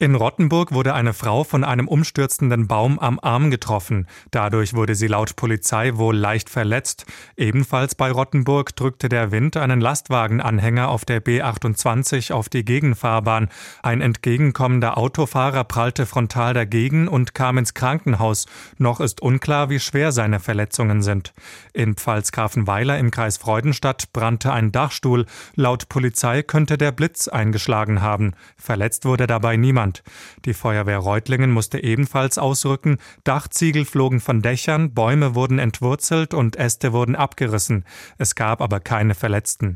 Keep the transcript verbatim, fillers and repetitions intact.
In Rottenburg wurde eine Frau von einem umstürzenden Baum am Arm getroffen. Dadurch wurde sie laut Polizei wohl leicht verletzt. Ebenfalls bei Rottenburg drückte der Wind einen Lastwagenanhänger auf der B achtundzwanzig auf die Gegenfahrbahn. Ein entgegenkommender Autofahrer prallte frontal dagegen und kam ins Krankenhaus. Noch ist unklar, wie schwer seine Verletzungen sind. In Pfalz-Grafenweiler im Kreis Freudenstadt brannte ein Dachstuhl. Laut Polizei könnte der Blitz eingeschlagen haben. Verletzt wurde dabei niemand. Die Feuerwehr Reutlingen musste ebenfalls ausrücken. Dachziegel flogen von Dächern, Bäume wurden entwurzelt und Äste wurden abgerissen. Es gab aber keine Verletzten.